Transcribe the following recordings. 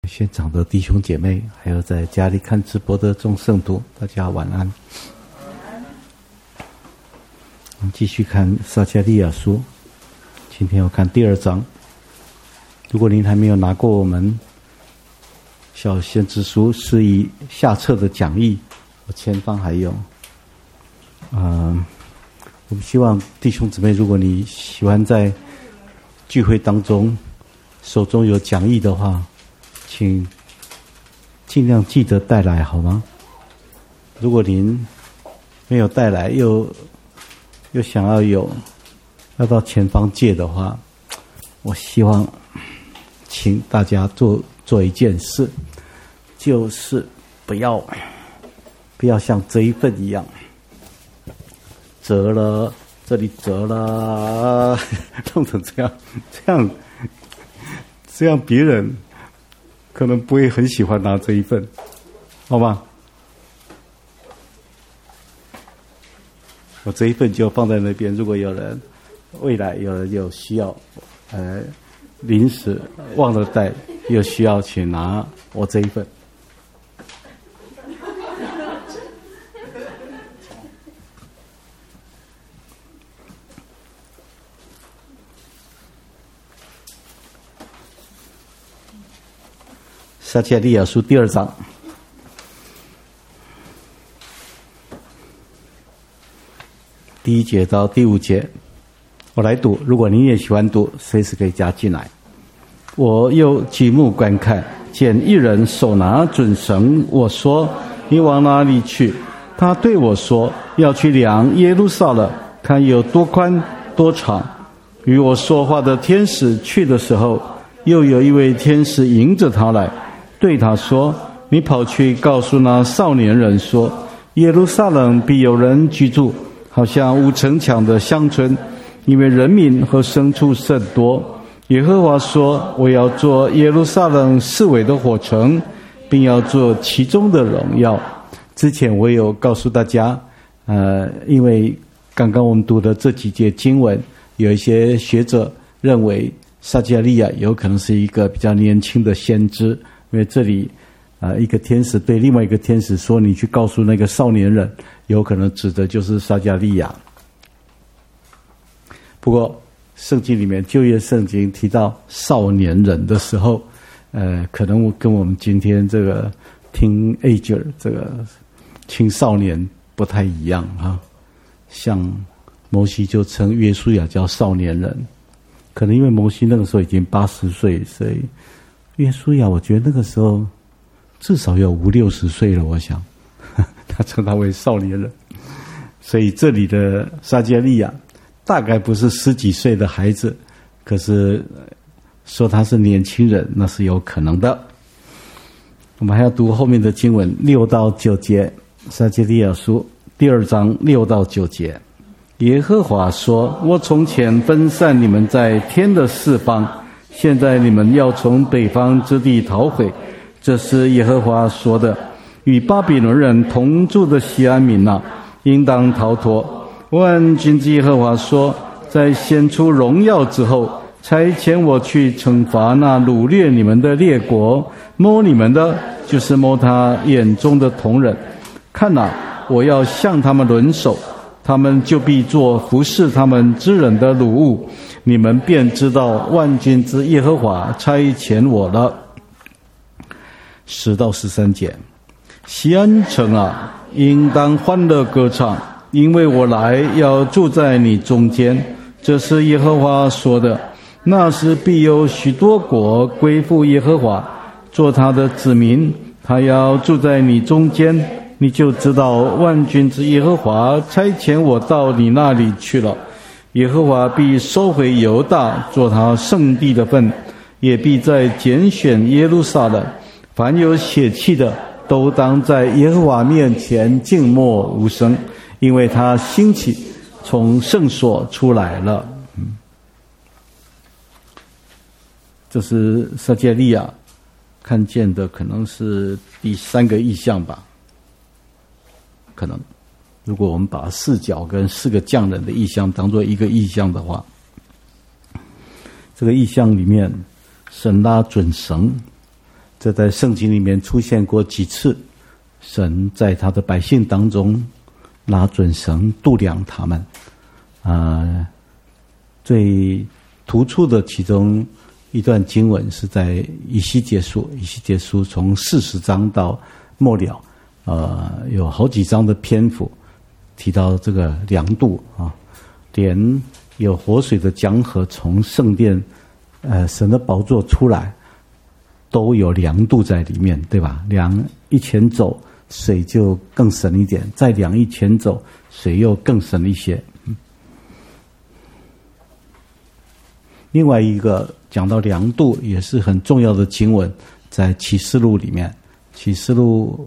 现场的弟兄姐妹，还有在家里看直播的众圣徒，大家晚安。我们继续看撒迦利亚书，今天要看第2章。如果您还没有拿过我们小先知书释义下册的讲义，我前方还有。我们希望弟兄姊妹，如果你喜欢在聚会当中手中有讲义的话，请尽量记得带来，好吗？如果您没有带来，又想要到前方借的话，我希望请大家做一件事，就是不要像这一份一样折了，这里折了，弄成这样别人可能不会很喜欢拿这一份，好吧？我这一份就放在那边，如果未来有人有需要，临时忘了带，有需要去拿我这一份。撒迦利亚书第2章，第1节到第5节，我来读。如果你也喜欢读，随时可以加进来。我又举目观看，见一人手拿准绳。我说：“你往哪里去？”他对我说：“要去量耶路撒冷，看有多宽多长。”与我说话的天使去的时候，又有一位天使迎着他来，对他说：“你跑去告诉那少年人说，耶路撒冷必有人居住，好像无城墙的乡村，因为人民和牲畜甚多。耶和华说，我要做耶路撒冷四围的火城，并要做其中的荣耀。”之前我有告诉大家，因为刚刚我们读的这几节经文，有一些学者认为撒迦利亚有可能是一个比较年轻的先知，因为这里一个天使对另外一个天使说：“你去告诉那个少年人。”有可能指的就是撒迦利亚。不过圣经里面旧约圣经提到少年人的时候，可能跟我们今天这个teenager 这个青少年不太一样啊。像摩西就称约书亚叫少年人，可能因为摩西那个时候已经80岁，所以约书亚我觉得那个时候至少有50-60岁了，我想他称他为少年人。所以这里的撒迦利亚大概不是10几岁的孩子，可是说他是年轻人那是有可能的。我们还要读后面的经文6到9节，撒迦利亚书第2章6到9节。耶和华说：“我从前分散你们在天的四方，现在你们要从北方之地逃回。这是耶和华说的。与巴比伦人同住的西安民啊，应当逃脱。万军之耶和华说，在显出荣耀之后，差遣我去惩罚那掳掠你们的列国，摸你们的就是摸他眼中的瞳人。看哪，我要向他们抡手，他们就必做服侍他们之人的掳物，你们便知道万军之耶和华差遣我了。10到13节。西安城啊，应当欢乐歌唱，因为我来要住在你中间。这是耶和华说的。那时必有许多国归附耶和华，做他的子民，他要住在你中间，你就知道万军之耶和华差遣我到你那里去了。耶和华必收回犹大，做他圣地的份，也必再拣选耶路撒冷。凡有血气的，都当在耶和华面前静默无声，因为他兴起，从圣所出来了。这是撒迦利亚看见的，可能是第3个异象吧。可能，如果我们把4角跟4个匠人的异象当作一个异象的话，这个异象里面，神拉准绳， 这在圣经里面出现过几次，神在他的百姓当中拿准绳度量他们。最突出的其中一段经文是在以西结书从40章到末了，有好几章的篇幅提到这个量度啊，连有活水的江河从圣殿神的宝座出来，都有量度在里面，对吧？量一前走，水就更深一点，再量一前走，水又更深一些。另外一个讲到量度也是很重要的经文，在启示录里面，启示录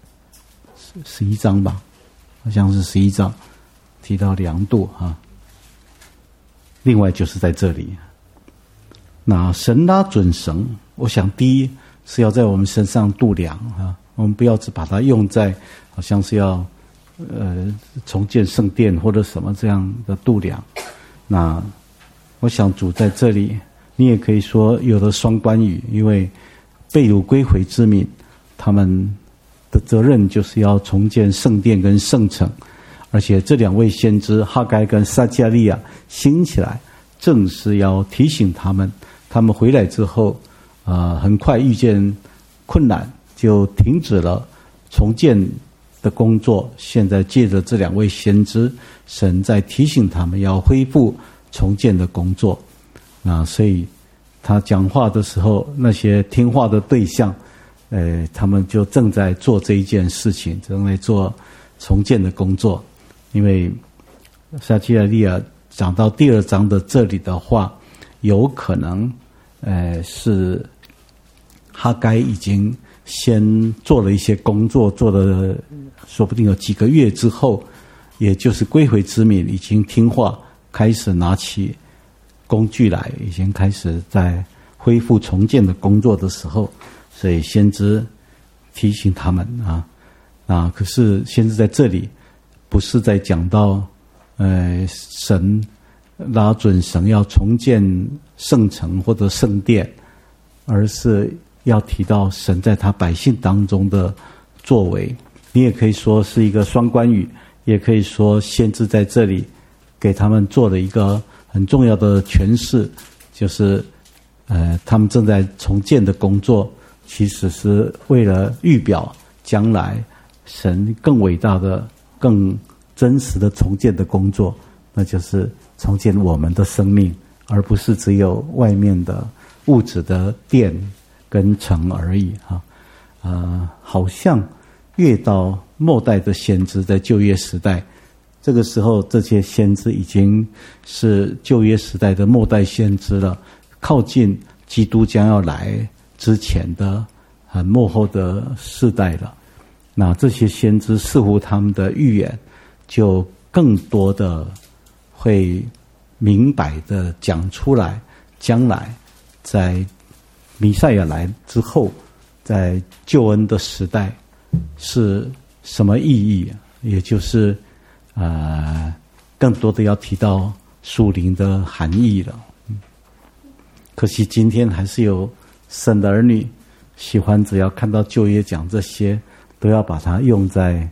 11章吧，好像是11章提到量度啊。另外就是在这里，那神拉准绳，我想第一是要在我们身上度量啊，我们不要只把它用在好像是要重建圣殿或者什么这样的度量。那我想主在这里，你也可以说有了双关语，因为被掳归回之民，他们的责任就是要重建圣殿跟圣城，而且这两位先知哈该跟撒迦利亚兴起来，正是要提醒他们回来之后，很快遇见困难，就停止了重建的工作。现在借着这两位先知，神在提醒他们要恢复重建的工作。所以他讲话的时候，那些听话的对象，他们就正在做这一件事情，正在做重建的工作。因为撒迦利亚讲到第2章的这里的话，有可能是哈该已经先做了一些工作，做了说不定有几个月之后，也就是归回之民已经听话，开始拿起工具来，已经开始在恢复重建的工作的时候，所以先知提醒他们可是先知在这里不是在讲到神拉准绳要重建圣城或者圣殿，而是要提到神在他百姓当中的作为。你也可以说是一个双关语，也可以说先知在这里给他们做了一个很重要的诠释，就是他们正在重建的工作，其实是为了预表将来神更伟大的、更真实的重建的工作，那就是重建我们的生命，而不是只有外面的物质的殿跟城而已好像越到末代的先知，在旧约时代，这个时候这些先知已经是旧约时代的末代先知了，靠近基督将要来之前的很末后的世代了。那这些先知似乎他们的预言就更多的会明白的讲出来，将来在弥赛亚来之后，在救恩的时代是什么意义，也就是更多的要提到属灵的含义了。可惜今天还是有神的儿女喜欢只要看到旧约讲这些，都要把它用在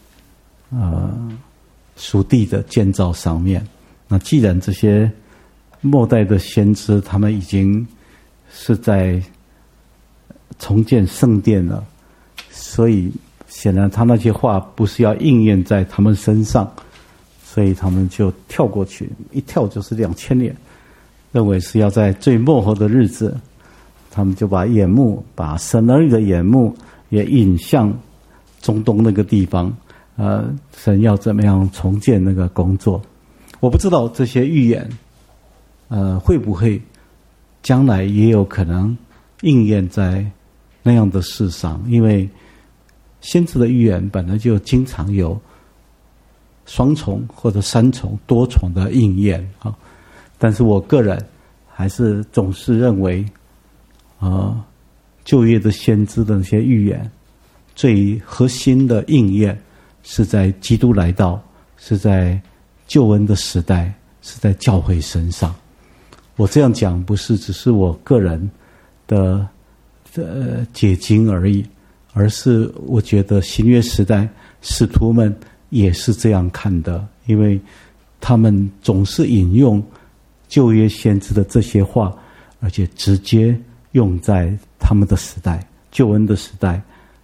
属地的建造上面。那既然这些末代的先知他们已经是在重建圣殿了，所以显然他那些话不是要应验在他们身上，所以他们就跳过去，一跳就是2000年，认为是要在最末后的日子，他们就把神儿女的眼目也引向中东那个地方，神要怎么样重建那个工作。我不知道这些预言会不会将来也有可能应验在那样的事上，因为先知的预言本来就经常有双重或者三重、多重的应验但是我个人还是总是认为旧约的先知的那些预言最核心的应验是在基督来到，是在救恩的时代，是在教会身上。我这样讲不是只是我个人的解经而已，而是我觉得新约时代使徒们也是这样看的，因为他们总是引用旧约先知的这些话，而且直接用在他们的时代，救恩的时代，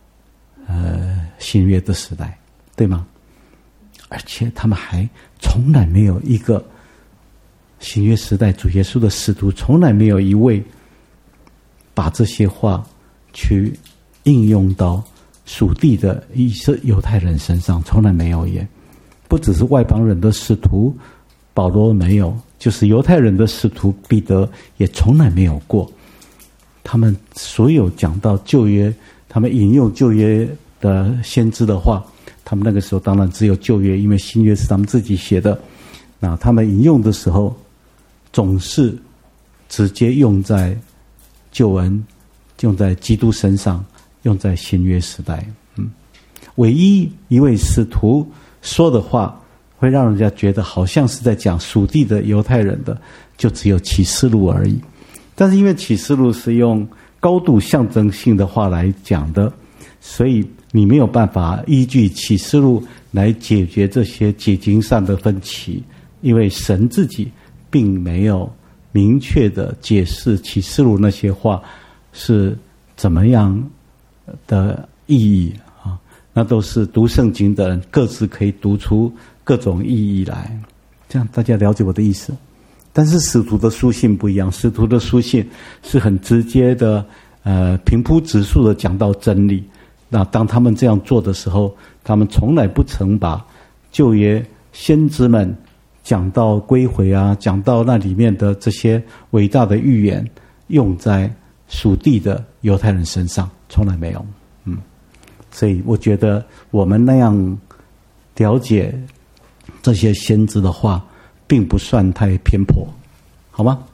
新约的时代，对吗？而且他们还从来没有一个新约时代主耶稣的使徒，从来没有一位把这些话去应用到属地的犹太人身上，从来没有也。不只是外邦人的使徒保罗没有，就是犹太人的使徒彼得也从来没有过。他们所有讲到旧约，他们引用旧约的先知的话，他们那个时候当然只有旧约，因为新约是他们自己写的。那他们引用的时候，总是直接用在救恩，用在基督身上，用在新约时代。唯一一位使徒说的话会让人家觉得好像是在讲属地的犹太人的，就只有启示录而已。但是因为启示录是用高度象征性的话来讲的，所以你没有办法依据启示录来解决这些解经上的分歧，因为神自己并没有明确的解释启示录那些话是怎么样的意义啊，那都是读圣经的人各自可以读出各种意义来，这样大家了解我的意思。但是使徒的书信不一样，使徒的书信是很直接的，平铺直述的讲到真理。那当他们这样做的时候，他们从来不曾把旧约先知们讲到归回啊，讲到那里面的这些伟大的预言用在属地的犹太人身上，从来没有。所以我觉得我们那样了解这些先知的话并不算太偏颇，好吗？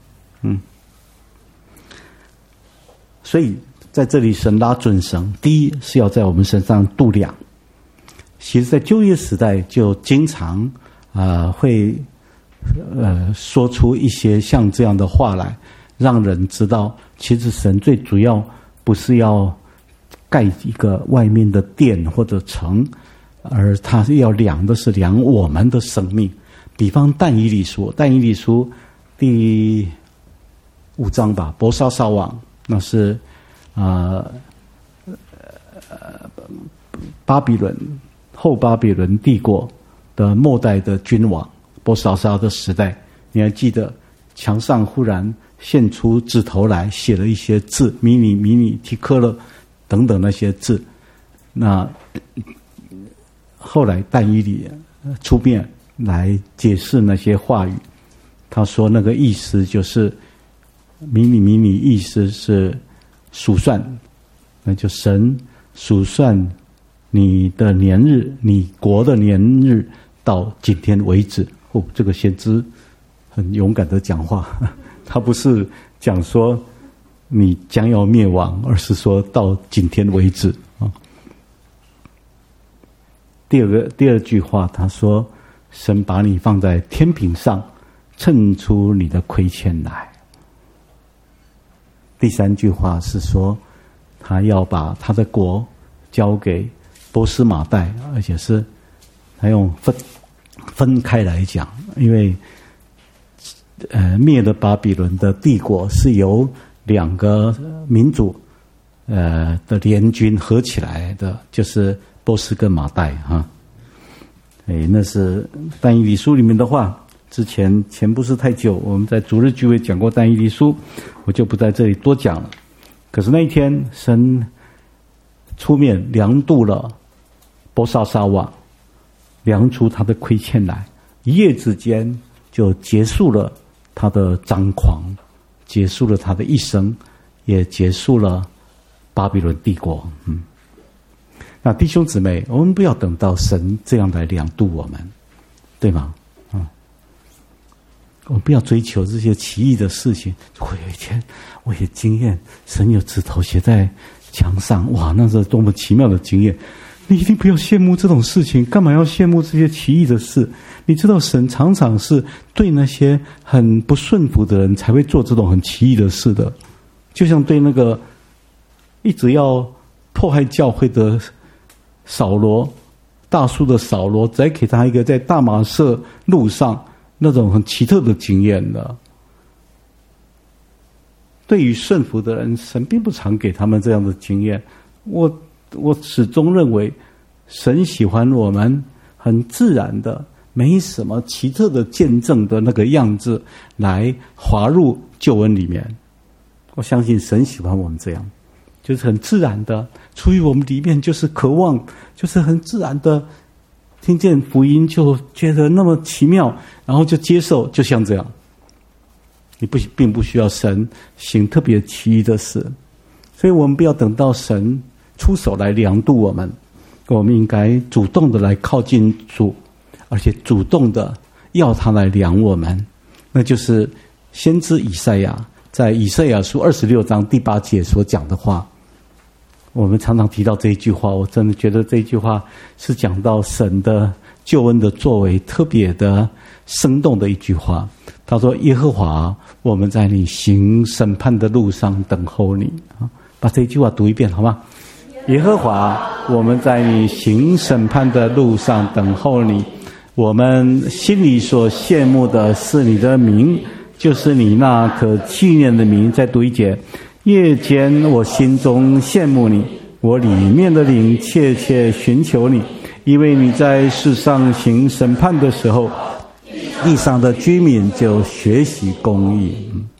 所以在这里神拉准绳，第一是要在我们身上度量。其实在旧约时代就经常会说出一些像这样的话来，让人知道其实神最主要不是要盖一个外面的殿或者城，而他要量的是量我们的生命。比方但以理书第5章吧，伯沙撒王，那是巴比伦后巴比伦帝国的末代的君王伯沙撒的时代。你还记得墙上忽然现出指头来，写了一些字，迷你提科勒等等那些字。那后来但以理出面来解释那些话语，他说那个意思就是迷你意思是数算，那就神数算你的年日，你国的年日到今天为止。这个先知很勇敢的讲话，他不是讲说你将要灭亡，而是说到今天为止啊。第二句话他说神把你放在天平上，称出你的亏欠来。第三句话是说他要把他的国交给波斯马代，而且是他用分开来讲，因为灭了巴比伦的帝国是由2个民族的联军合起来的，就是波斯跟马代哈。那是但以理书里面的话，前不是太久我们在主日聚会讲过但以理书，我就不在这里多讲了。可是那一天神出面量度了伯沙撒王，量出他的亏欠来，一夜之间就结束了他的张狂，结束了他的一生，也结束了巴比伦帝国。那弟兄姊妹，我们不要等到神这样来量度我们，对吗？我们不要追求这些奇异的事情。我有一天我也经验神有指头写在墙上，哇，那是多么奇妙的经验。你一定不要羡慕这种事情，干嘛要羡慕这些奇异的事？你知道神常常是对那些很不顺服的人才会做这种很奇异的事的，就像对那个一直要迫害教会的扫罗，大数的扫罗，再给他一个在大马色路上那种很奇特的经验的。对于顺服的人，神并不常给他们这样的经验。我始终认为，神喜欢我们很自然的，没什么奇特的见证的那个样子来滑入救恩里面。我相信神喜欢我们这样，就是很自然的，出于我们里面就是渴望，就是很自然的听见福音就觉得那么奇妙，然后就接受，就像这样。你并不需要神行特别奇异的事，所以我们不要等到神出手来量度我们，我们应该主动的来靠近主，而且主动的要他来量我们。那就是先知以赛亚在以赛亚书26章第8节所讲的话。我们常常提到这一句话，我真的觉得这一句话是讲到神的救恩的作为特别的生动的一句话。他说：耶和华，我们在你行审判的路上等候你。把这一句话读一遍好吗？耶和华，我们在你行审判的路上等候你。我们心里所羡慕的是你的名，就是你那可纪念的名。再读一节：夜间我心中羡慕你，我里面的灵切切寻求你，因为你在世上行审判的时候，地上的居民就学习公义。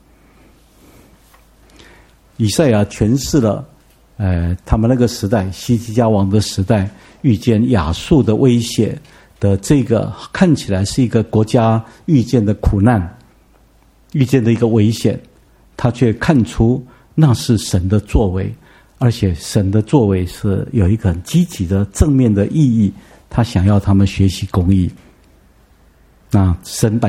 以赛亚诠释了他们那个时代，希西家王的时代，遇见亚述的威胁的这个看起来是一个国家遇见的苦难，遇见的一个危险，他却看出那是神的作为，而且神的作为是有一个很积极的正面的意义，他想要他们学习公义。那神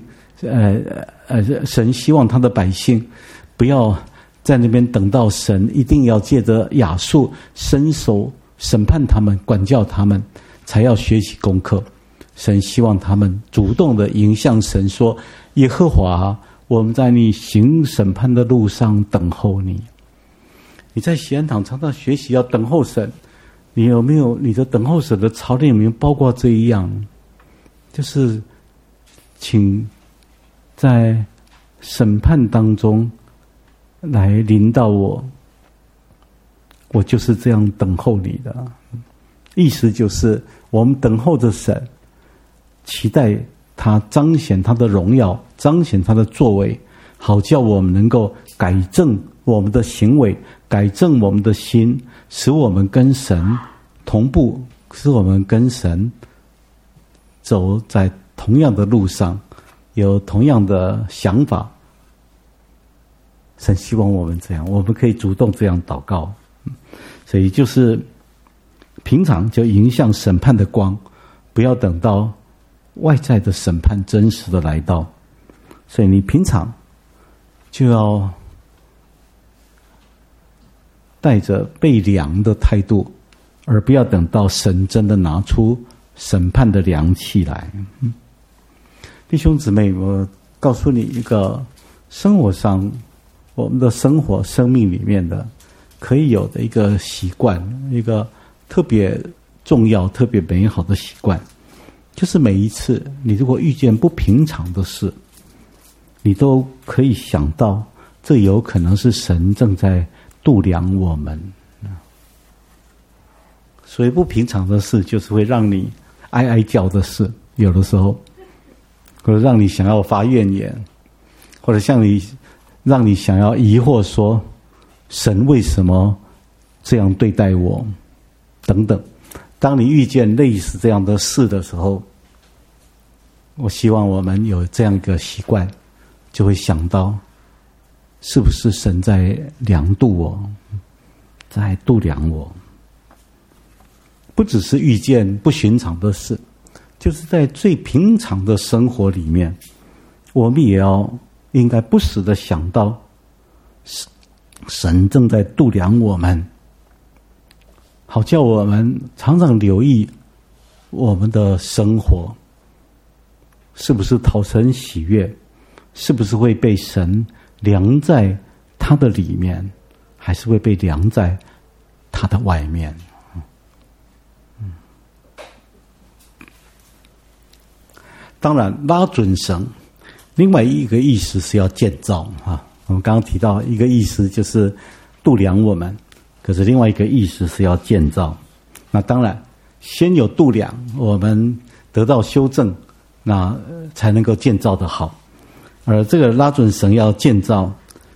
希望他的百姓不要在那边等到神一定要借着亚述伸手审判他们，管教他们，才要学习功课。神希望他们主动的迎向神说：耶和华，我们在你行审判的路上等候你。你在喜安堂常常学习要等候神，你有没有你的等候神的操练里面包括这一样？就是请在审判当中来临到我，我就是这样等候你的。意思就是我们等候着神，期待他彰显他的荣耀，彰显他的作为，好叫我们能够改正我们的行为，改正我们的心，使我们跟神同步，使我们跟神走在同样的路上，有同样的想法。神希望我们这样，我们可以主动这样祷告。所以就是平常就迎向审判的光，不要等到外在的审判真实的来到。所以你平常就要带着被量的态度，而不要等到神真的拿出审判的量器来。弟兄姊妹，我告诉你一个生活上我们的生命里面的可以有的一个习惯，一个特别重要特别美好的习惯，就是每一次你如果遇见不平常的事，你都可以想到这有可能是神正在度量我们。所以不平常的事就是会让你哀哀叫的事，有的时候或者让你想要发怨言，或者让你想要疑惑说神为什么这样对待我等等。当你遇见类似这样的事的时候，我希望我们有这样一个习惯，就会想到是不是神在量度我，在度量我。不只是遇见不寻常的事，就是在最平常的生活里面，我们也应该不时的想到神正在度量我们，好叫我们常常留意我们的生活是不是讨神喜悦，是不是会被神量在他的里面， 还是会被量在它的外面。当然，拉准绳，另外一个意思是要建造啊。我们刚刚提到一个意思就是度量我们，可是另外一个意思是要建造。那当然，先有度量，我们得到修正，那才能够建造得好。而这个拉准绳要建造，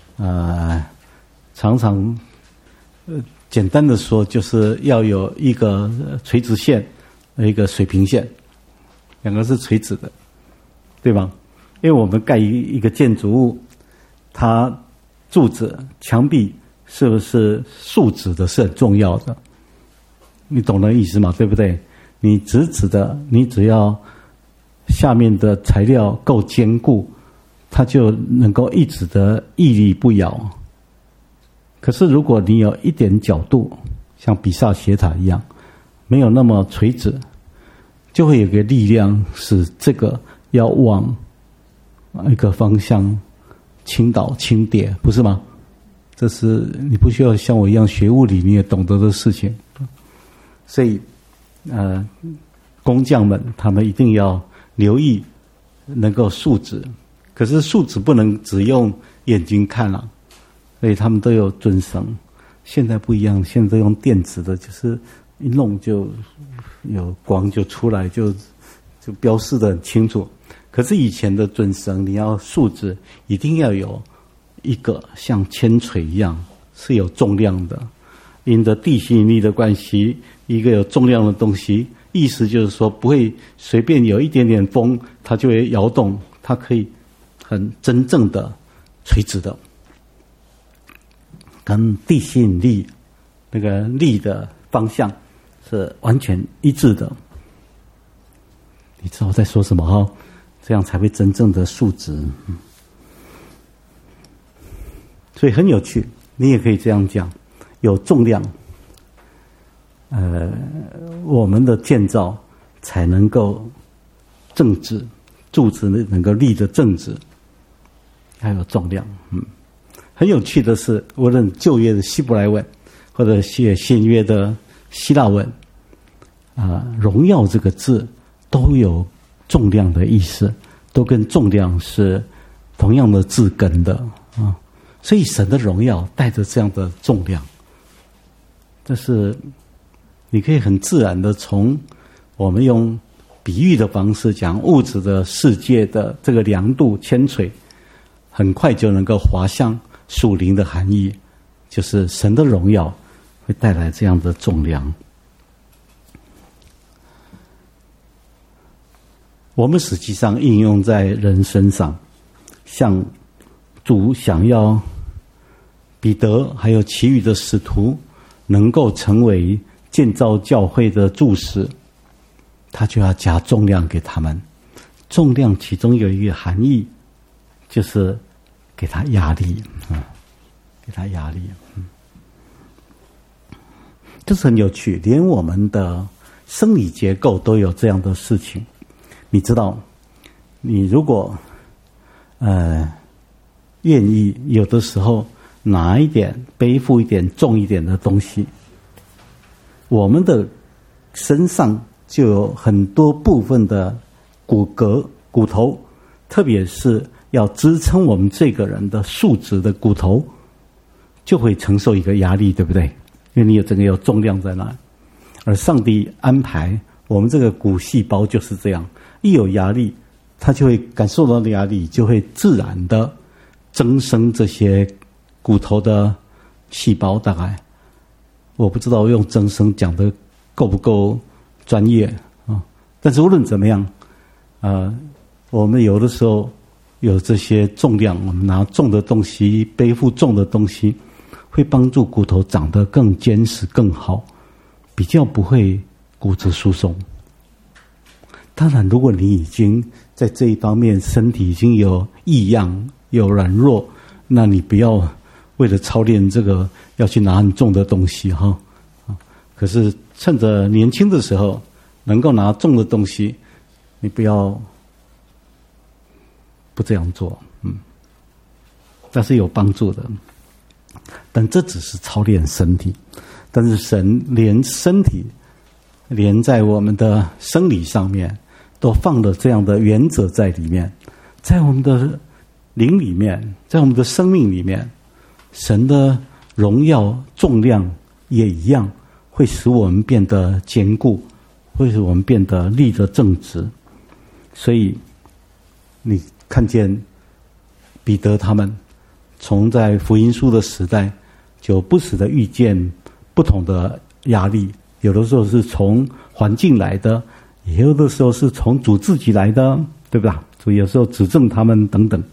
常常简单的说，就是要有一个垂直线，一个水平线，两个是垂直的，对吧？因为我们盖一个建筑物，它柱子、墙壁是不是竖直的，是很重要的。你懂那意思吗？对不对？你直直的，你只要下面的材料够坚固，它就能够一直的屹立不摇。可是如果你有一点角度，像比萨斜塔一样，没有那么垂直，就会有个力量使这个要往一个方向倾倒倾跌，不是吗？这是你不需要像我一样学物理你也懂得的事情。所以工匠们他们一定要留意能够竖直，可是竖直不能只用眼睛看啊，所以他们都有准绳。现在不一样，现在都用电子的，就是一弄就有光就出来，就标示得很清楚。可是以前的准绳你要竖直，一定要有一个像铅锤一样是有重量的，因着地心引力的关系，一个有重量的东西，意思就是说不会随便有一点点风它就会摇动，它可以很真正的垂直的，跟地心引力那个力的方向是完全一致的。你知道我在说什么哈？这样才会真正的竖直。所以很有趣，你也可以这样讲，有重量，我们的建造才能够正直，柱子能够立得正直，还有重量。很有趣的是，无论旧约的希伯来文，或者新约的希腊文，荣耀这个字都有重量的意思，都跟重量是同样的字根的啊。所以神的荣耀带着这样的重量，这是你可以很自然的从我们用比喻的方式讲物质的世界的这个量度铅锤，很快就能够滑向属灵的含义，就是神的荣耀会带来这样的重量。我们实际上应用在人身上，像主想要彼得还有其余的使徒能够成为建造教会的柱石，他就要加重量给他们。重量其中有一个含义，就是给他压力，给他压力。这是很有趣，连我们的生理结构都有这样的事情。你知道，你如果愿意，有的时候拿一点、背负一点重一点的东西，我们的身上就有很多部分的骨骼、骨头，特别是要支撑我们这个人的竖直的骨头，就会承受一个压力，对不对？因为你有这个有重量在那，而上帝安排我们这个骨细胞就是这样，一有压力，它就会感受到的压力，就会自然的增生这些骨头的细胞。大概我不知道用增生讲的够不够专业啊？但是无论怎么样，我们有的时候有这些重量，我们拿重的东西，背负重的东西，会帮助骨头长得更坚实、更好，比较不会骨质疏松。当然，如果你已经在这一方面身体已经有异样、有软弱，那你不要为了操练这个要去拿很重的东西哈。可是趁着年轻的时候能够拿重的东西，你不要不这样做，那是有帮助的。 但这只是操练身体，但是神连身体连在我们的生理上面都放了这样的原则在里面，在我们的灵里面，在我们的生命里面，神的荣耀重量也一样会使我们变得坚固，会使我们变得立得正直。所以你看见彼得他们从在福音书的时代就不时的遇见不同的压力，有的时候是从环境来的，也有的时候是从主自己来的，对吧？主有时候指正他们等等。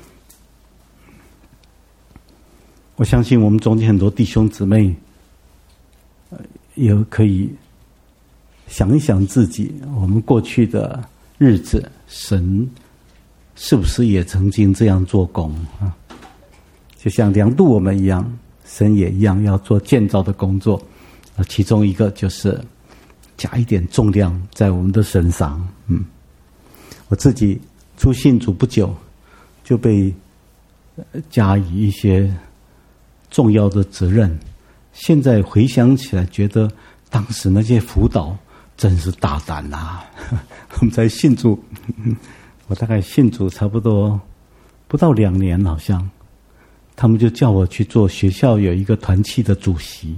我相信我们中间很多弟兄姊妹也可以想一想自己，我们过去的日子，神是不是也曾经这样做工啊？就像量度我们一样，神也一样要做建造的工作。其中一个就是加一点重量在我们的身上。我自己初信主不久，就被加以一些重要的责任。现在回想起来，觉得当时那些辅导真是大胆啊！我们才信主，我大概信主差不多不到2年，好像他们就叫我去做学校有一个团契的主席。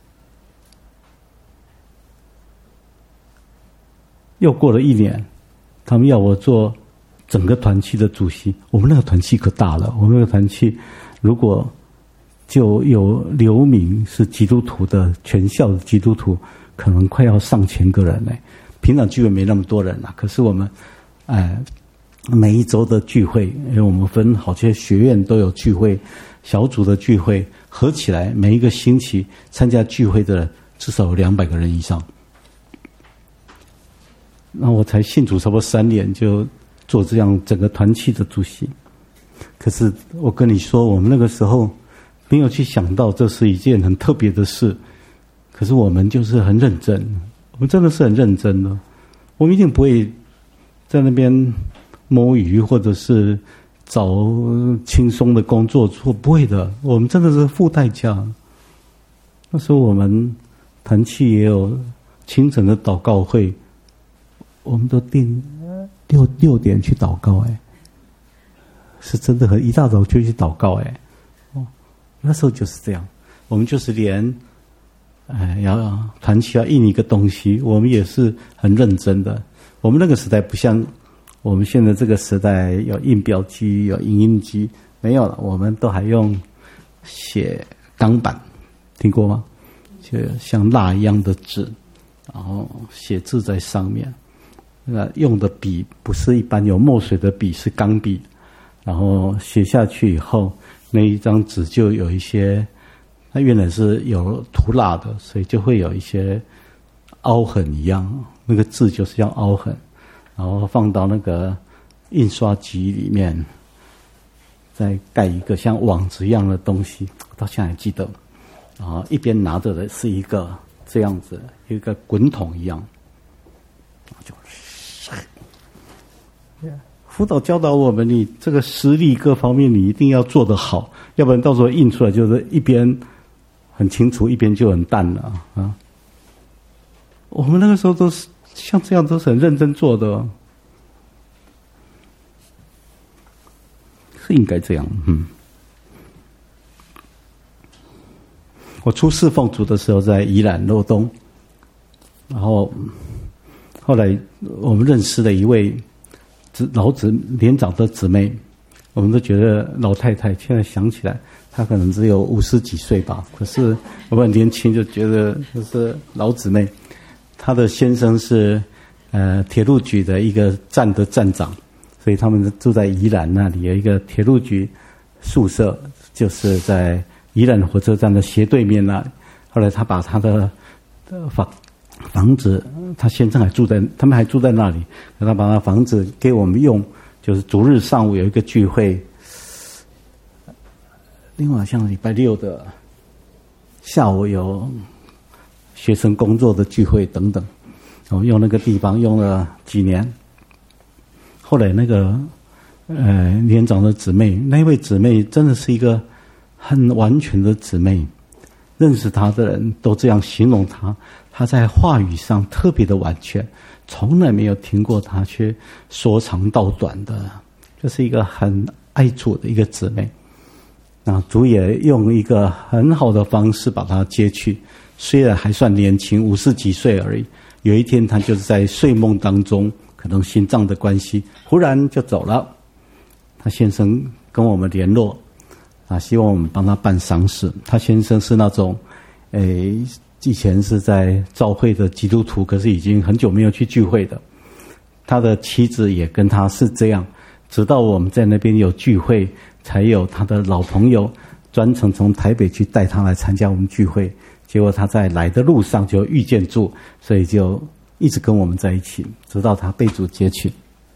又过了1年，他们要我做整个团契的主席。我们那个团契可大了，我们那个团契如果就有留名是基督徒的，全校的基督徒可能快要上千个人嘞。平常聚会没那么多人啦，可是我们每一周的聚会，因为我们分好些学院都有聚会，小组的聚会合起来，每一个星期参加聚会的人至少有200个人以上。那我才信主差不多3年，就做这样整个团契的主席。可是我跟你说，我们那个时候没有去想到这是一件很特别的事，可是我们就是很认真，我们真的是很认真的。我们一定不会在那边摸鱼，或者是找轻松的工作做，不会的。我们真的是付代价。那时候我们团契也有清晨的祷告会，我们都定6点去祷告，是真的，一大早就去祷告，那时候就是这样。我们就是连要团契要印一个东西，我们也是很认真的。我们那个时代不像我们现在这个时代有印表机有影印机，没有了，我们都还用写钢板，听过吗？就像蜡一样的纸，然后写字在上面。用的笔不是一般有墨水的笔，是钢笔，然后写下去以后，那一张纸就有一些，它原来是有涂蜡的，所以就会有一些凹痕一样，那个字就是像凹痕，然后放到那个印刷机里面，再盖一个像网子一样的东西，到现在还记得。然后一边拿着的是一个这样子，一个滚筒一样，就辅导教导我们，你这个实力各方面你一定要做得好，要不然到时候印出来就是一边很清楚，一边就很淡了啊。我们那个时候都是像这样，都是很认真做的，是应该这样。我初侍奉主的时候在宜兰罗东，然后后来我们认识了一位年长的姊妹，我们都觉得老太太，现在想起来她可能只有50几岁吧，可是我们年轻就觉得就是老姊妹。她的先生是铁路局的一个站的站长，所以他们住在宜兰那里有一个铁路局宿舍，就是在宜兰火车站的斜对面那里。后来他把他的房子，他先生他们还住在那里，他把他房子给我们用，就是逐日上午有一个聚会，另外像礼拜6的下午有学生工作的聚会等等，我们用那个地方用了几年。后来那个年长的姊妹，那一位姊妹真的是一个很完全的姊妹。认识他的人都这样形容他，他在话语上特别的完全，从来没有听过他却说长道短的，这是一个很爱主的一个姊妹。那主也用一个很好的方式把他接去，虽然还算年轻，50几岁而已。有一天他就是在睡梦当中，可能心脏的关系，忽然就走了。他先生跟我们联络希望我们帮他办丧事。他先生是那种以前是在教会的基督徒，可是已经很久没有去聚会的。他的妻子也跟他是这样，直到我们在那边有聚会，才有他的老朋友专程从台北去带他来参加我们聚会。结果他在来的路上就遇见主，所以就一直跟我们在一起，直到他被主接去。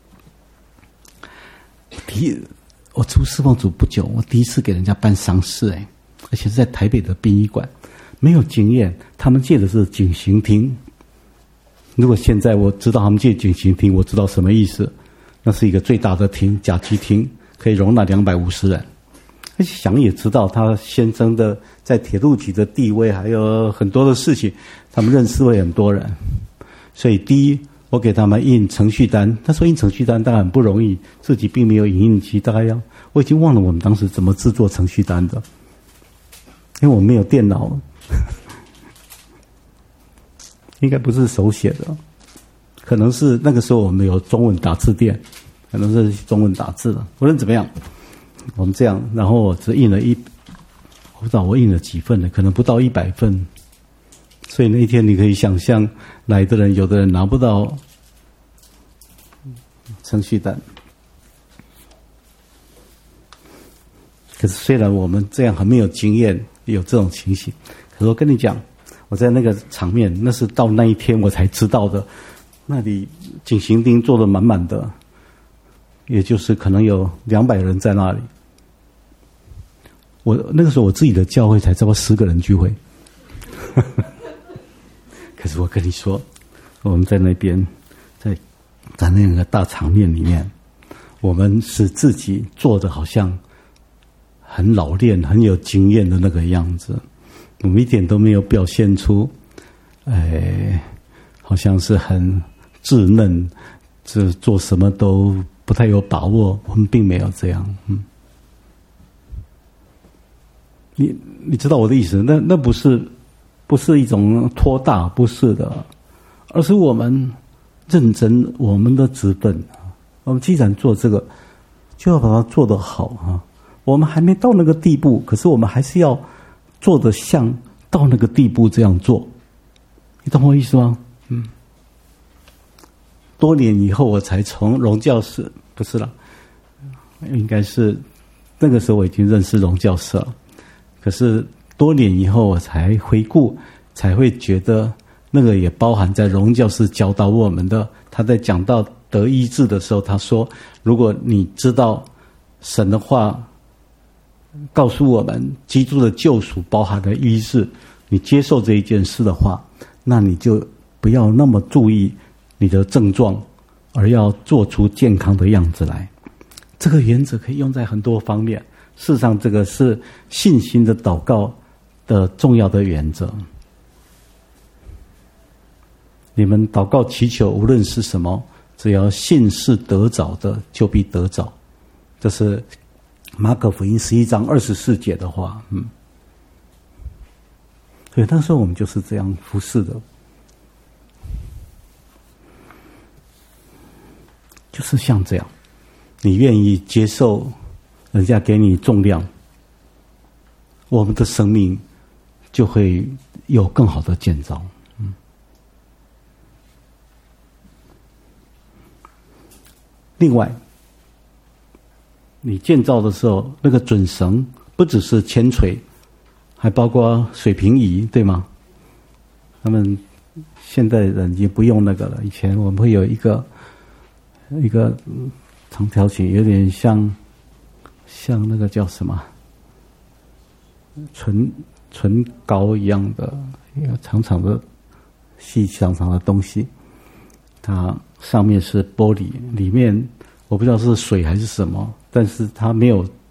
我出释放组不久，我第一次给人家办丧事，而且是在台北的殡仪馆，没有经验。他们借的是景行厅。如果现在我知道他们借景行厅，我知道什么意思。那是一个最大的厅，甲级厅，可以容纳250人。而且想也知道他先生的在铁路局的地位，还有很多的事情，他们认识会很多人。所以第一，我给他们印程序单。他说印程序单当然很不容易，自己并没有影印机，大概我已经忘了我们当时怎么制作程序单的，因为我没有电脑，应该不是手写的，可能是那个时候我们有中文打字店，可能是中文打字的。无论怎么样，我们这样，然后我只印了我不知道我印了几份呢，可能不到100份。所以那一天你可以想象，来的人有的人拿不到程序单。可是虽然我们这样很没有经验，有这种情形，可是我跟你讲，我在那个场面，那是到那一天我才知道的。那里景行町坐得满满的，也就是可能有200人在那里。我那个时候我自己的教会才差不多10个人聚会。可是我跟你说，我们在那边，在那个大场面里面，我们使自己做的好像很老练、很有经验的那个样子，我们一点都没有表现出，好像是很稚嫩，这做什么都不太有把握。我们并没有这样。你知道我的意思？那不是一种托大，不是的，而是我们认真我们的职分。我们既然做这个，就要把它做得好啊！我们还没到那个地步，可是我们还是要做得像到那个地步这样做。你懂我意思吗？多年以后，我才从荣教士，不是了，应该是那个时候我已经认识荣教士了。可是多年以后，我才回顾，才会觉得那个也包含在荣教士教导我们的。他在讲到得医治的时候，他说：如果你知道神的话告诉我们基督的救赎包含了医治，你接受这一件事的话，那你就不要那么注意你的症状，而要做出健康的样子来。这个原则可以用在很多方面。事实上，这个是信心的祷告的重要的原则。你们祷告祈求无论是什么，只要信是得着的，就必得着。这是马可福音11章24节的话。所以那时候我们就是这样服侍的，就是像这样，你愿意接受人家给你重量，我们的生命就会有更好的建造。另外，你建造的时候，那个准绳不只是铅锤，还包括水平仪，对吗？他们现代人也不用那个了。以前我们会有一个长条形，有点像那个叫什么唇膏一样的一个长长的细长长的东西，它上面是玻璃，里面我不知道是水还是什么，但是它没有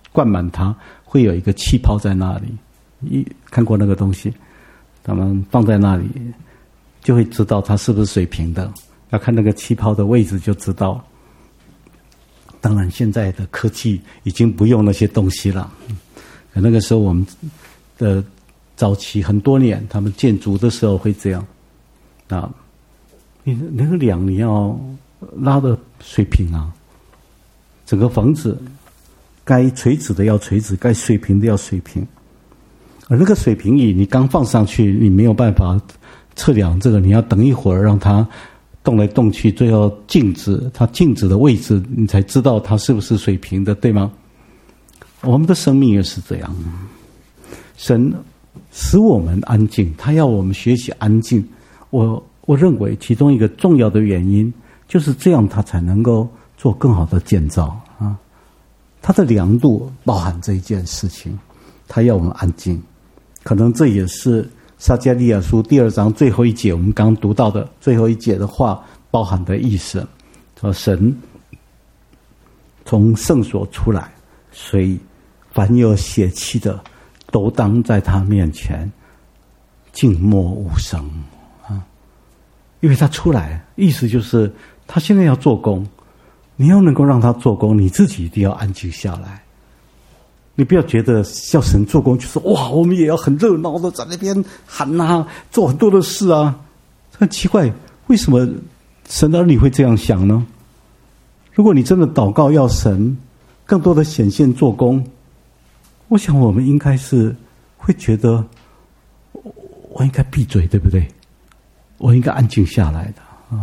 灌满它，会有一个气泡在那里。看过那个东西，他们放在那里就会知道它是不是水平的，要看那个气泡的位置就知道。当然现在的科技已经不用那些东西了，可那个时候我们的早期很多年他们建筑的时候会这样啊，你那个梁你要拉的水平啊，整个房子该垂直的要垂直，该水平的要水平。而那个水平仪你刚放上去，你没有办法测量这个，你要等一会儿让它动来动去，最后静止，它静止的位置你才知道它是不是水平的，对吗？我们的生命也是这样，神使我们安静，他要我们学习安静。我认为其中一个重要的原因就是这样，他才能够做更好的建造啊。它的量度包含这一件事情，他要我们安静。可能这也是撒迦利亚书第2章最后一节我们刚读到的最后一节的话包含的意思，说神从圣所出来，所以凡有血气的都当在他面前静默无声啊！因为他出来，意思就是他现在要做工，你要能够让他做工，你自己一定要安静下来。你不要觉得叫神做工就是哇，我们也要很热闹的在那边喊啊，做很多的事啊。很奇怪，为什么神的儿女会这样想呢？如果你真的祷告要神更多的显现做工，我想我们应该是会觉得我应该闭嘴，对不对？我应该安静下来的啊。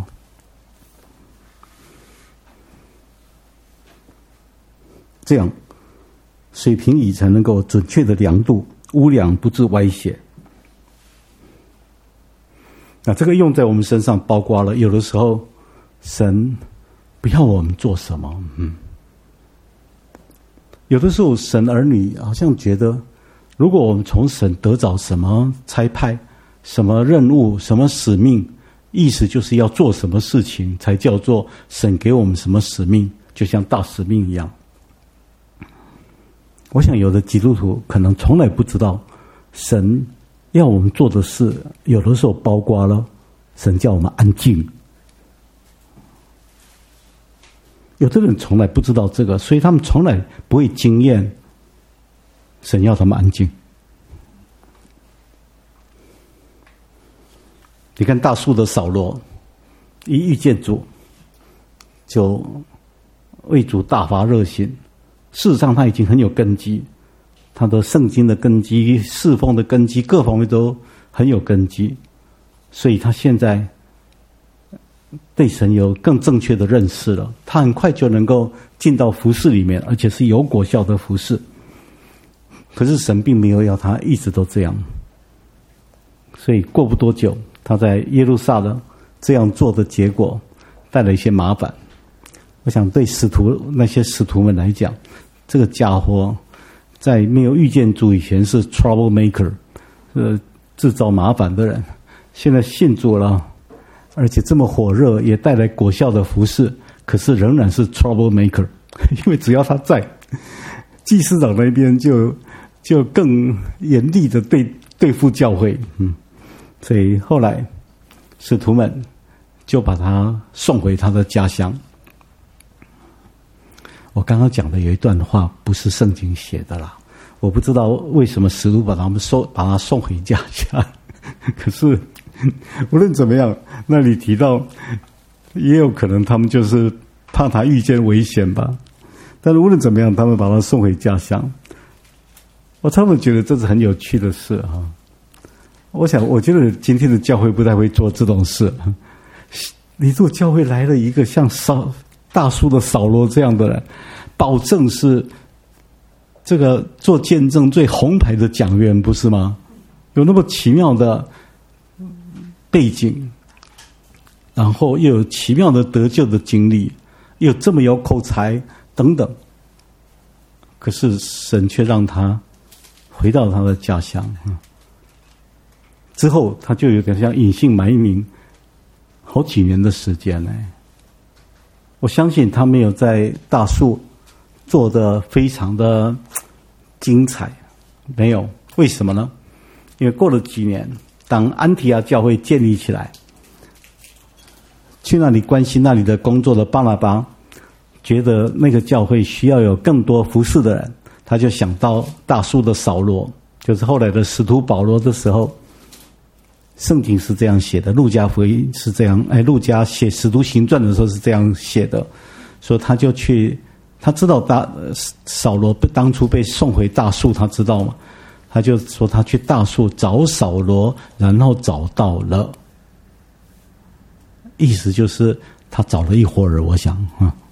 这样水平仪才能够准确的量度，屋梁不致歪斜。那这个用在我们身上包括了，有的时候神不要我们做什么，有的时候神儿女好像觉得，如果我们从神得着什么差派、什么任务、什么使命，意思就是要做什么事情才叫做神给我们什么使命，就像大使命一样。我想有的基督徒可能从来不知道神要我们做的事，有的时候包括了神叫我们安静。有的人从来不知道这个，所以他们从来不会经验神要他们安静。你看大树的扫罗一遇见主就为主大发热心，事实上他已经很有根基，他的圣经的根基、侍奉的根基各方面都很有根基，所以他现在对神有更正确的认识了，他很快就能够进到服事里面，而且是有果效的服事。可是神并没有要他一直都这样，所以过不多久他在耶路撒冷这样做的结果带来一些麻烦。我想对那些使徒们来讲，这个家伙在没有遇见主以前是 trouble maker， 制造麻烦的人，现在信主了，而且这么火热，也带来果效的服事，可是仍然是 trouble maker， 因为只要他在，祭司长那边就更严厉的对付教会，所以后来使徒们就把他送回他的家乡。我刚刚讲的有一段话不是圣经写的啦，我不知道为什么使徒把他送回家乡，可是无论怎么样，那里提到也有可能他们就是怕他遇见危险吧。但是无论怎么样，他们把他送回家乡。我常常觉得这是很有趣的事哈。我觉得今天的教会不太会做这种事。你做教会来了一个像大树的扫罗这样的人，保证是这个做见证最红牌的讲员，不是吗？有那么奇妙的背景，然后又有奇妙的得救的经历，又这么有口才等等，可是神却让他回到他的家乡，之后他就有点像隐姓埋名好几年的时间呢。我相信他没有在大树做得非常的精彩，没有。为什么呢？因为过了几年，当安提阿教会建立起来，去那里关心那里的工作的巴拿巴觉得那个教会需要有更多服侍的人，他就想到大数的扫罗，就是后来的使徒保罗的时候，圣经是这样写的，路加福音是这样，路加写使徒行传的时候是这样写的，所以他就去，他知道扫罗当初被送回大数，他知道吗？他就说他去大数找扫罗，然后找到了，意思就是他找了一伙人，我想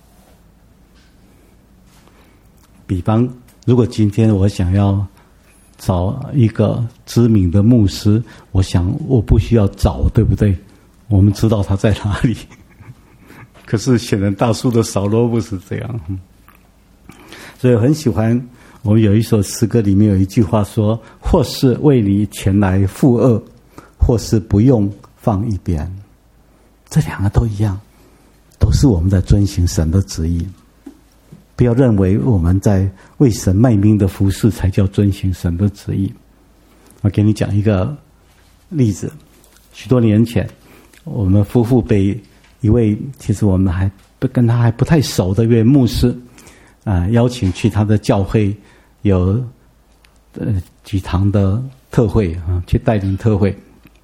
比方如果今天我想要找一个知名的牧师，我想我不需要找，对不对？我们知道他在哪里。可是显然大数的扫罗不是这样，所以我很喜欢我们有一首诗歌，里面有一句话说，或是为你前来负恶，或是不用放一边。这两个都一样，都是我们在遵行神的旨意。不要认为我们在为神卖命的服事才叫遵行神的旨意。我给你讲一个例子，许多年前，我们夫妇被一位其实我们还跟他还不太熟的一位牧师邀请去他的教会，有几堂的特会去带领特会。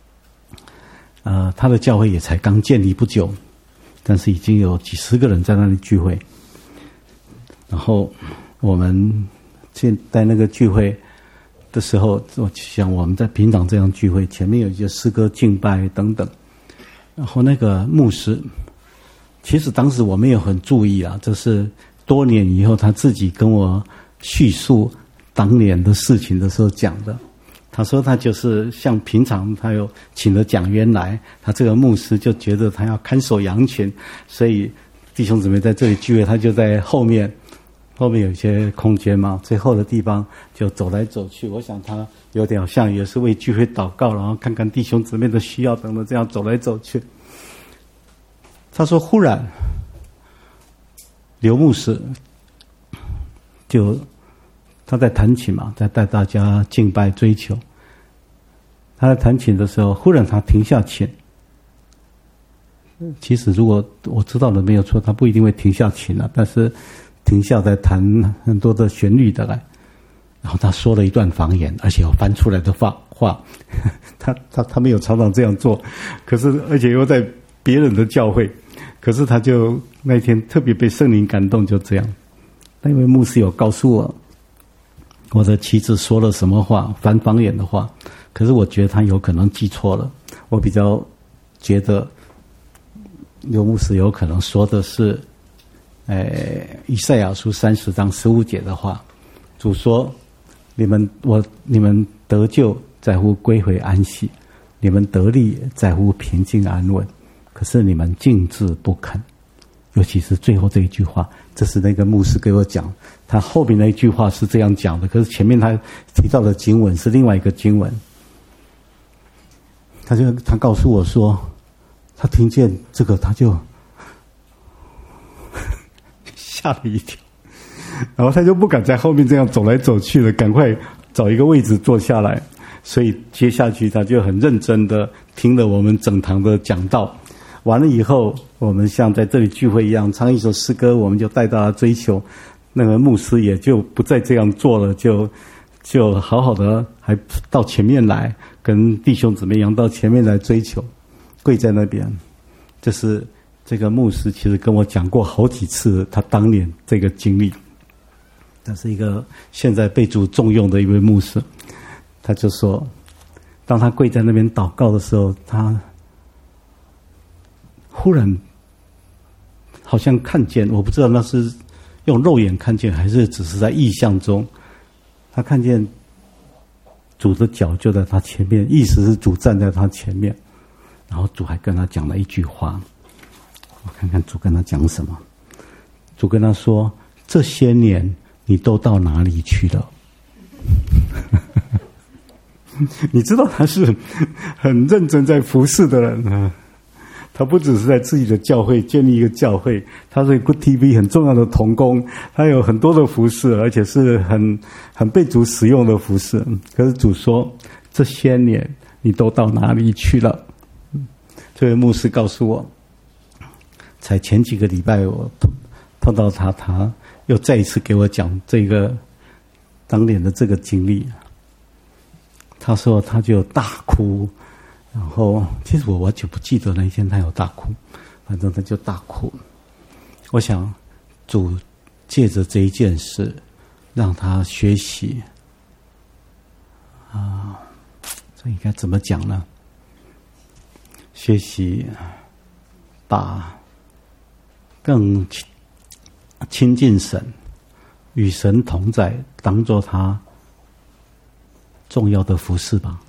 他的教会也才刚建立不久，但是已经有几十个人在那里聚会。然后我们在那个聚会的时候，我想我们在平常这样聚会，前面有一些诗歌敬拜等等。然后那个牧师，其实当时我没有很注意这是多年以后他自己跟我叙述当年的事情的时候讲的。他说他就是像平常他有请了讲员来，他这个牧师就觉得他要看守羊群，所以弟兄姊妹在这里聚会，他就在后面有一些空间嘛，最后的地方就走来走去。我想他有点像也是为聚会祷告，然后看看弟兄姊妹的需要等等，这样走来走去。他说忽然刘牧师他在弹琴嘛，在带大家敬拜追求。他在弹琴的时候，忽然他停下琴。其实如果我知道的没有错，他不一定会停下琴但是停下在弹很多的旋律的来。然后他说了一段方言，而且有翻出来的话。他没有常常这样做，可是而且又在别人的教会，可是他就那天特别被圣灵感动，就这样。那位牧师有告诉我的妻子说了什么话，翻方言的话，可是我觉得他有可能记错了。我比较觉得刘牧师有可能说的是以赛亚书30章15节的话。主说，你们得救在乎归回安息，你们得力在乎平静安稳，可是你们静置不肯。尤其是最后这一句话，这是那个牧师给我讲，他后面那一句话是这样讲的，可是前面他提到的经文是另外一个经文。他告诉我说，他听见这个他就吓了一跳，然后他就不敢在后面这样走来走去了，赶快找一个位置坐下来。所以接下去他就很认真的听了我们整堂的讲道。完了以后，我们像在这里聚会一样，唱一首诗歌，我们就带大家追求。那个牧师也就不再这样做了，就好好的还到前面来，跟弟兄姊妹一样到前面来追求，跪在那边。这是这个牧师其实跟我讲过好几次他当年这个经历。他是一个现在被主重用的一位牧师，他就说，当他跪在那边祷告的时候，他忽然好像看见，我不知道那是用肉眼看见还是只是在意象中，他看见主的脚就在他前面，意思是主站在他前面，然后主还跟他讲了一句话。我看看主跟他讲什么。主跟他说，这些年你都到哪里去了？你知道他是很认真在服侍的人他不只是在自己的教会建立一个教会，他是 Good TV 很重要的同工，他有很多的服事，而且是很被主使用的服事。可是主说，这些年你都到哪里去了？这位牧师告诉我，才前几个礼拜我碰到他又再一次给我讲这个当年的这个经历。他说他就大哭，然后其实我完全不记得那一天他有大哭，反正他就大哭。我想主借着这一件事让他学习这应该怎么讲呢？学习把更亲近神、与神同在当作他重要的服事吧。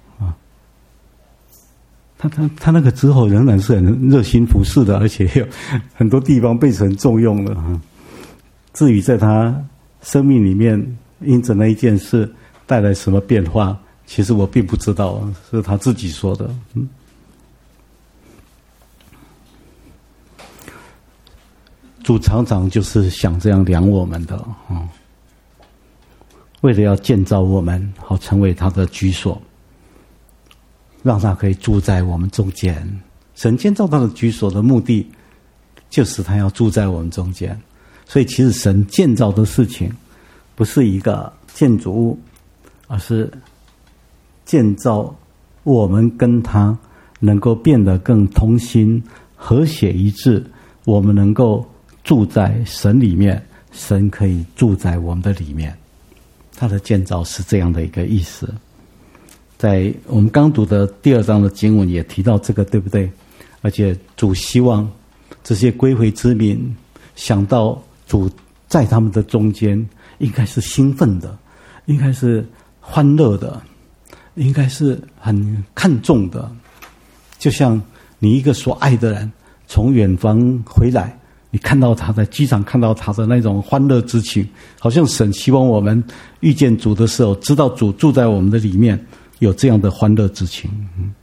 他那个之后仍然是很热心服事的，而且有很多地方被神重用了。至于在他生命里面因着那一件事带来什么变化，其实我并不知道，是他自己说的。主常常就是想这样量我们的，为了要建造我们，好成为他的居所，让他可以住在我们中间。神建造他的居所的目的，就是他要住在我们中间。所以其实神建造的事情，不是一个建筑物，而是建造我们跟他能够变得更同心、和谐一致，我们能够住在神里面，神可以住在我们的里面。他的建造是这样的一个意思。在我们刚读的第2章的经文也提到这个，对不对？而且主希望这些归回之民想到主在他们的中间，应该是兴奋的，应该是欢乐的，应该是很看重的。就像你一个所爱的人从远方回来，你看到他在机场看到他的那种欢乐之情，好像神希望我们遇见主的时候，知道主住在我们的里面，有这样的欢乐之情。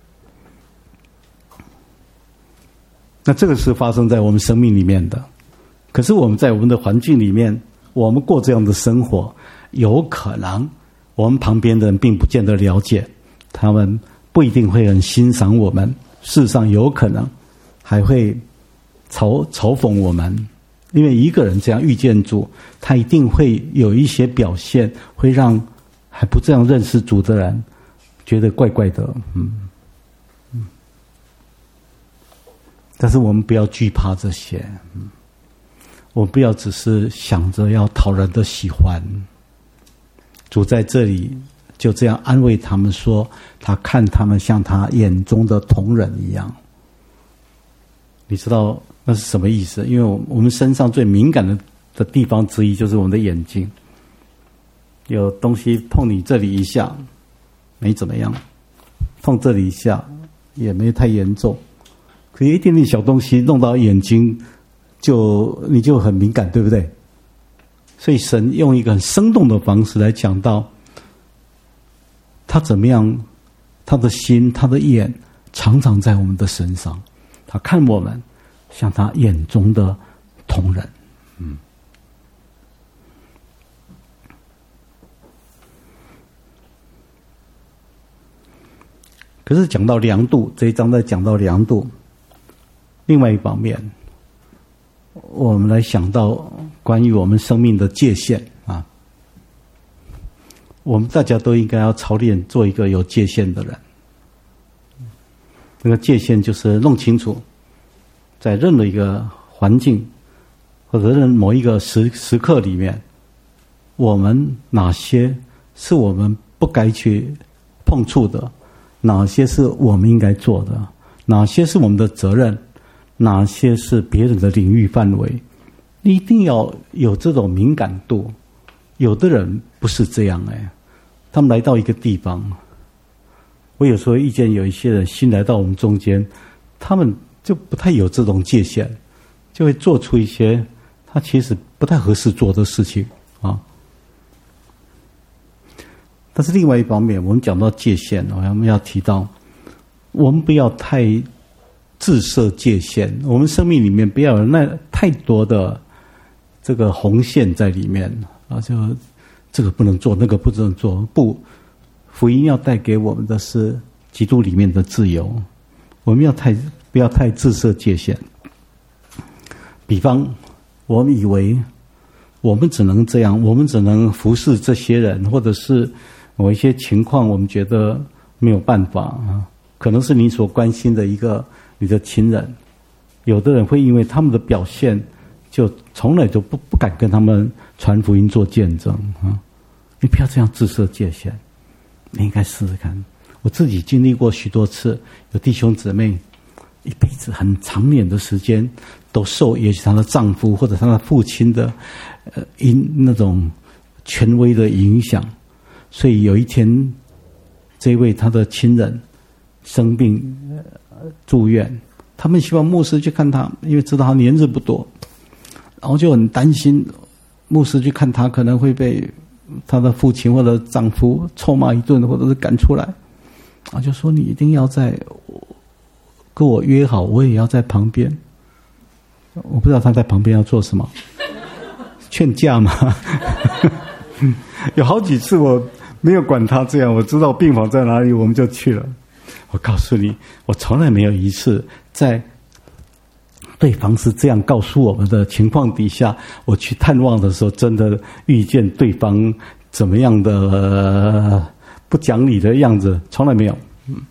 那这个是发生在我们生命里面的。可是我们在我们的环境里面，我们过这样的生活，有可能我们旁边的人并不见得了解，他们不一定会很欣赏我们，事实上有可能还会嘲讽我们。因为一个人这样遇见主，他一定会有一些表现，会让还不这样认识主的人觉得怪怪的。但是我们不要惧怕这些，我们不要只是想着要讨人的喜欢。主在这里就这样安慰他们说，他看他们像他眼中的瞳人一样。你知道那是什么意思？因为我们身上最敏感的地方之一就是我们的眼睛，有东西碰你这里一下没怎么样，碰这里一下也没太严重，可一点点小东西弄到眼睛你就很敏感，对不对？所以神用一个很生动的方式来讲到他怎么样，他的心他的眼常常在我们的身上，他看我们像他眼中的瞳人。可是讲到量度，这一章在讲到量度，另外一方面我们来想到关于我们生命的界限啊，我们大家都应该要操练做一个有界限的人。那个界限就是弄清楚，在任何一个环境或者某一个时刻里面，我们哪些是我们不该去碰触的，哪些是我们应该做的，哪些是我们的责任，哪些是别人的领域范围，你一定要有这种敏感度。有的人不是这样他们来到一个地方，我有时候遇见有一些人新来到我们中间，他们就不太有这种界限，就会做出一些他其实不太合适做的事情啊。但是另外一方面，我们讲到界限，我们要提到，我们不要太自设界限，我们生命里面不要有那太多的这个红线在里面啊，就这个不能做，那个不能做。不，福音要带给我们的是基督里面的自由，我们不要太自设界限。比方，我们以为我们只能这样，我们只能服侍这些人，或者是某一些情况，我们觉得没有办法啊。可能是你所关心的你的亲人，有的人会因为他们的表现，就从来都不敢跟他们传福音做见证啊！你不要这样自设界限，你应该试试看。我自己经历过许多次，有弟兄姊妹一辈子很长年的时间都受也许她的丈夫或者她的父亲的那种权威的影响，所以有一天这位她的亲人生病住院，他们希望牧师去看他，因为知道他年日不多，然后就很担心牧师去看他可能会被他的父亲或者丈夫臭骂一顿，或者是赶出来，然后就说你一定要跟我约好，我也要在旁边。我不知道他在旁边要做什么，劝架吗？有好几次我没有管他这样，我知道病房在哪里，我们就去了。我告诉你，我从来没有一次在对方是这样告诉我们的情况底下，我去探望的时候，真的遇见对方怎么样的不讲理的样子，从来没有。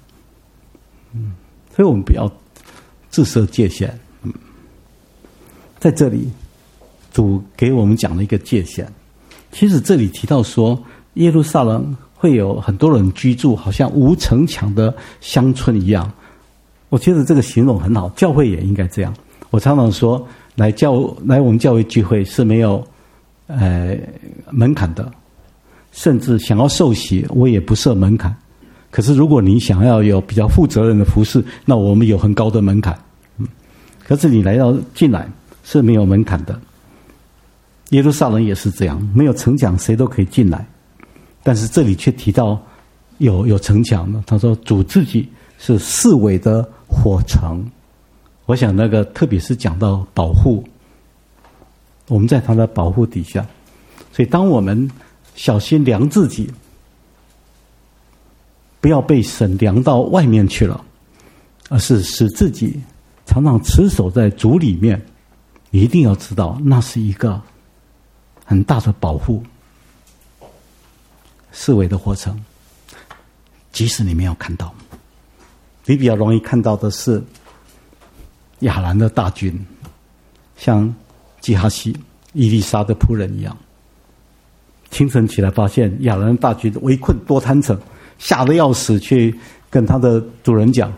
所以我们不要自设界限。在这里，主给我们讲了一个界限。其实这里提到说，耶路撒冷会有很多人居住，好像无城墙的乡村一样。我觉得这个形容很好，教会也应该这样。我常常说，来我们教会聚会是没有门槛的，甚至想要受洗，我也不设门槛。可是如果你想要有比较负责任的服事，那我们有很高的门槛。可是你进来是没有门槛的。耶路撒冷也是这样，没有城墙，谁都可以进来。但是这里却提到有城墙的，他说主自己是四围的火城。我想那个特别是讲到保护，我们在他的保护底下，所以当我们小心量自己，不要被神量到外面去了，而是使自己常常持守在主里面，你一定要知道那是一个很大的保护。四围的火城，即使你没有看到，你比较容易看到的是亚兰的大军，像基哈西、伊丽莎的仆人一样。清晨起来发现亚兰的大军围困多滩城，吓得要死，去跟他的主人讲。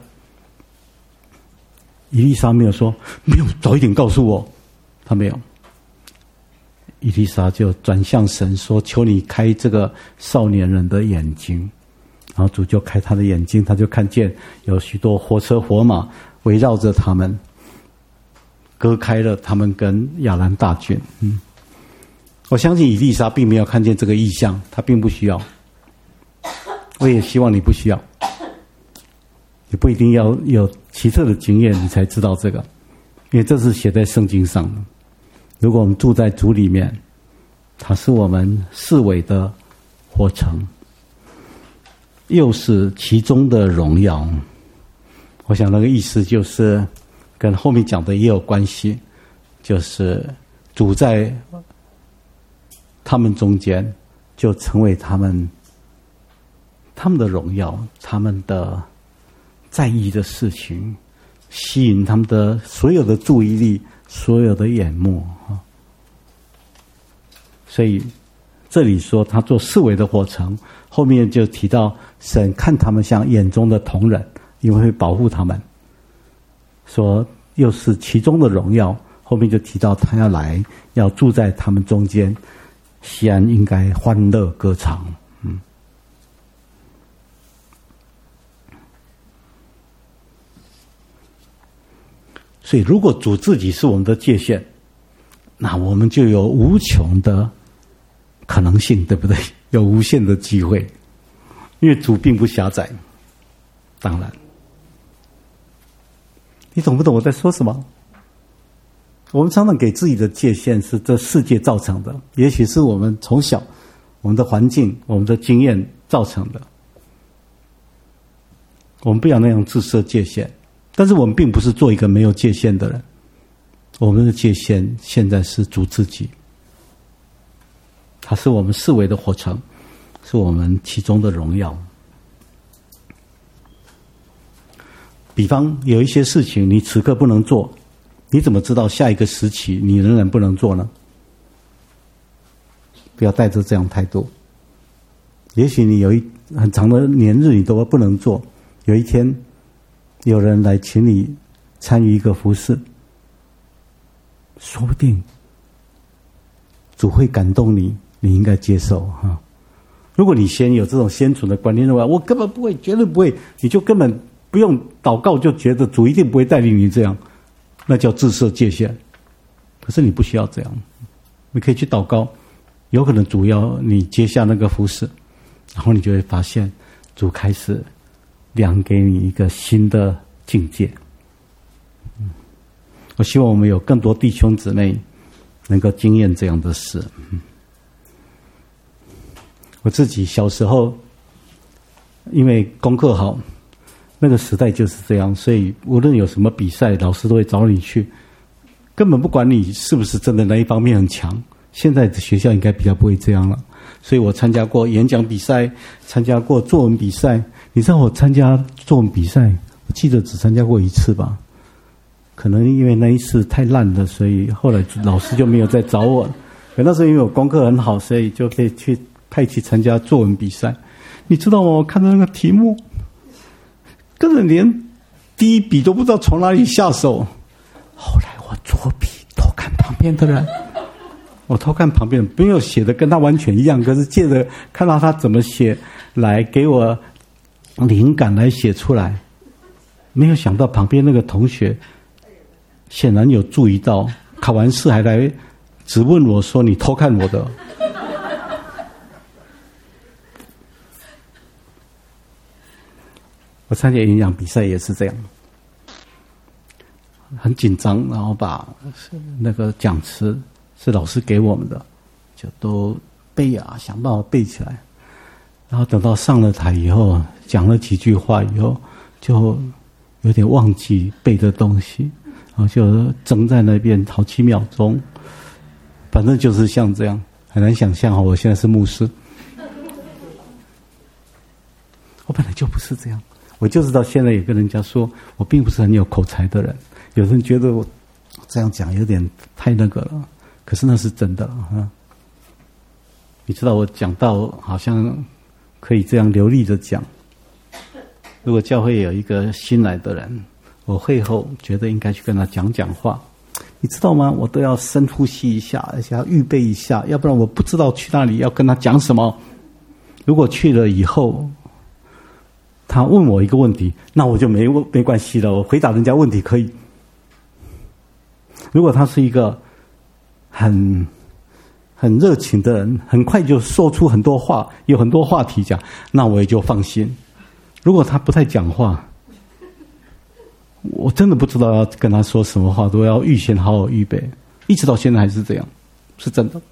伊丽莎没有说没有，早一点告诉我，他没有。伊丽莎就转向神说：“求你开这个少年人的眼睛。”然后主就开他的眼睛，他就看见有许多火车火马围绕着他们，隔开了他们跟亚兰大军。我相信以利沙并没有看见这个异象，他并不需要。我也希望你不需要，你不一定要有奇特的经验你才知道这个，因为这是写在圣经上的。如果我们住在主里面，它是我们四围的火城，又是其中的荣耀。我想那个意思就是跟后面讲的也有关系，就是主在他们中间就成为他们的荣耀，他们的在意的事情，吸引他们的所有的注意力，所有的眼目。所以这里说他做四围的火城，后面就提到神看他们像眼中的瞳人，因为会保护他们，说又是其中的荣耀。后面就提到他要来，要住在他们中间，西安应该欢乐歌唱。所以如果主自己是我们的界限，那我们就有无穷的可能性，对不对？有无限的机会，因为主并不狭窄。当然你懂不懂我在说什么？我们常常给自己的界限是这世界造成的，也许是我们从小我们的环境、我们的经验造成的。我们不要那样自设界限，但是我们并不是做一个没有界限的人。我们的界限现在是主自己，它是我们四维的火城，是我们其中的荣耀。比方有一些事情你此刻不能做，你怎么知道下一个时期你仍然不能做呢？不要带着这样态度。也许你有很长的年日你都不能做，有一天有人来请你参与一个服事，说不定主会感动你，你应该接受哈。如果你先有这种先存的观念的话，我根本不会，绝对不会，你就根本不用祷告就觉得主一定不会带领你这样，那叫自设界限。可是你不需要这样，你可以去祷告，有可能主要你接下那个服事，然后你就会发现主开始量给你一个新的境界。我希望我们有更多弟兄姊妹能够经验这样的事。我自己小时候因为功课好，那个时代就是这样，所以无论有什么比赛，老师都会找你去，根本不管你是不是真的那一方面很强。现在的学校应该比较不会这样了，所以我参加过演讲比赛，参加过作文比赛。你知道我参加作文比赛，我记得只参加过一次吧，可能因为那一次太烂了，所以后来老师就没有再找我。可那时候因为我功课很好，所以就可以派去参加作文比赛。你知道吗？我看到那个题目，根本连第一笔都不知道从哪里下手。后来我作弊偷看旁边的人，我偷看旁边没有写的跟他完全一样，可是借着看到他怎么写来给我灵感来写出来。没有想到旁边那个同学显然有注意到，考完试还来质问我说你偷看我的。我参加演讲比赛也是这样，很紧张，然后把那个讲词是老师给我们的，就都背啊，想办法背起来。然后等到上了台以后，讲了几句话以后，就有点忘记背的东西，然后就争在那边好几秒钟。反正就是像这样，很难想象我现在是牧师。我本来就不是这样。我就知道现在有跟人家说我并不是很有口才的人，有人觉得我这样讲有点太那个了，可是那是真的啊。你知道我讲到好像可以这样流利的讲，如果教会有一个新来的人，我会后觉得应该去跟他讲话，你知道吗？我都要深呼吸一下，而且要预备一下，要不然我不知道去那里要跟他讲什么。如果去了以后他问我一个问题，那我就没关系了，我回答人家问题可以。如果他是一个很热情的人，很快就说出很多话，有很多话题讲，那我也就放心。如果他不太讲话，我真的不知道要跟他说什么话，都要预先好好预备。一直到现在还是这样，是真的。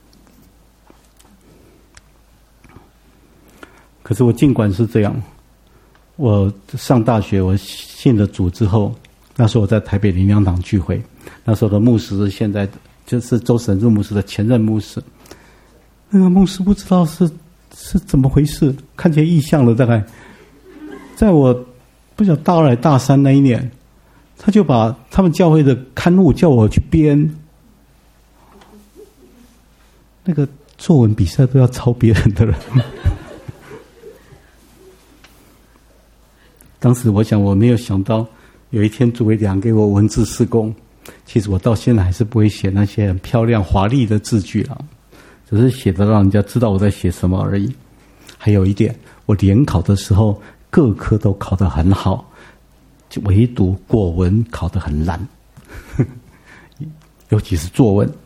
可是我尽管是这样，我上大学，我信了主之后，那时候我在台北灵粮堂聚会，那时候的牧师现在就是周神入牧师的前任牧师。那个牧师不知道是怎么回事，看见异象了。大概在我不晓得大2大3那一年，他就把他们教会的刊物叫我去编，那个作文比赛都要抄别人的人。当时我想，我没有想到有一天主会量给我文字事工。其实我到现在还是不会写那些很漂亮华丽的字句了，只是写的让人家知道我在写什么而已。还有一点，我联考的时候各科都考得很好，就唯独国文考得很烂，尤其是作文。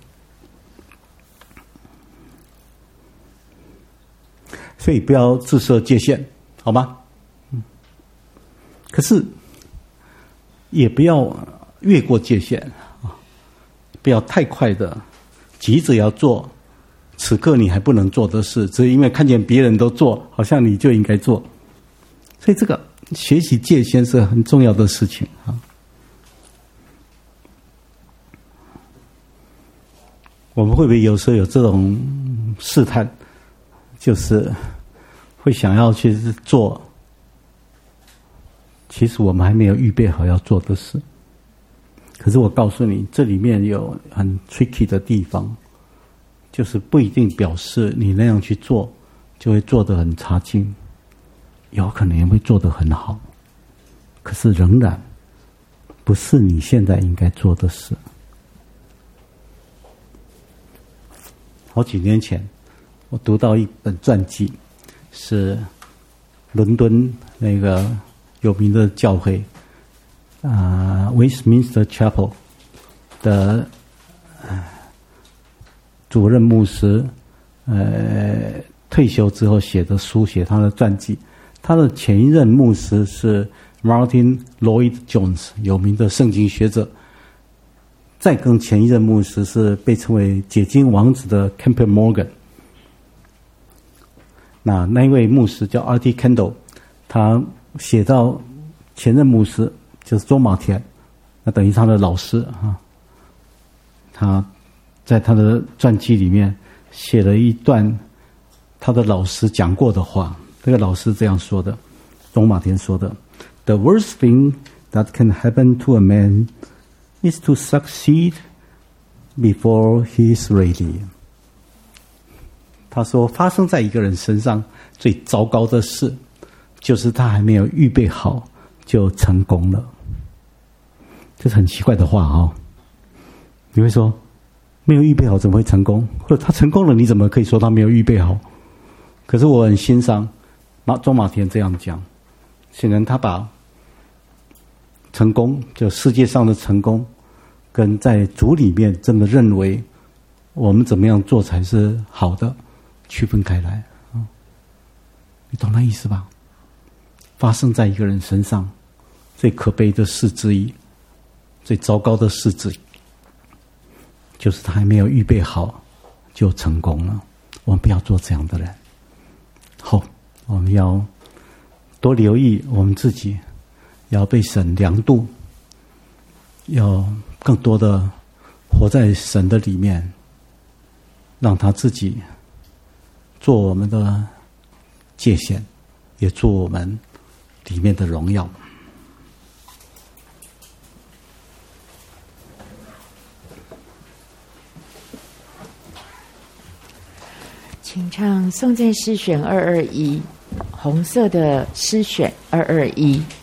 所以不要自设界限，好吗？可是也不要越过界限啊，不要太快的急着要做此刻你还不能做的事，只是因为看见别人都做，好像你就应该做。所以这个学习界限是很重要的事情啊。我们会不会有时候有这种试探，就是会想要去做其实我们还没有预备好要做的事。可是我告诉你，这里面有很 tricky 的地方，就是不一定表示你那样去做就会做得很差劲，有可能也会做得很好，可是仍然不是你现在应该做的事。好几年前我读到一本传记，是伦敦那个有名的教会Westminster Chapel 的主任牧师退休之后写的书，写他的传记。他的前一任牧师是 Martin Lloyd Jones， 有名的圣经学者。再更前一任牧师是被称为解经王子的 Campbell Morgan。那一位牧师叫 R.T. Kendall， 他写到前任牧师就是周马田，那等于他的老师啊。他在他的传记里面写了一段他的老师讲过的话，这个老师这样说的，周马田说的 ：“The worst thing that can happen to a man is to succeed before he is ready。”他说，发生在一个人身上最糟糕的事，就是他还没有预备好就成功了。这是很奇怪的话哦。你会说，没有预备好怎么会成功？或者他成功了，你怎么可以说他没有预备好？可是我很欣赏周马田这样讲，显然他把成功，就世界上的成功，跟在主里面这么认为我们怎么样做才是好的区分开来。你懂那意思吧？发生在一个人身上最可悲的事之一，最糟糕的事之一，就是他还没有预备好就成功了。我们不要做这样的人。好，我们要多留意我们自己，要被神量度，要更多的活在神的里面，让他自己做我们的界限，也做我们里面的荣耀。 请唱颂赞诗选221，红色的诗选221。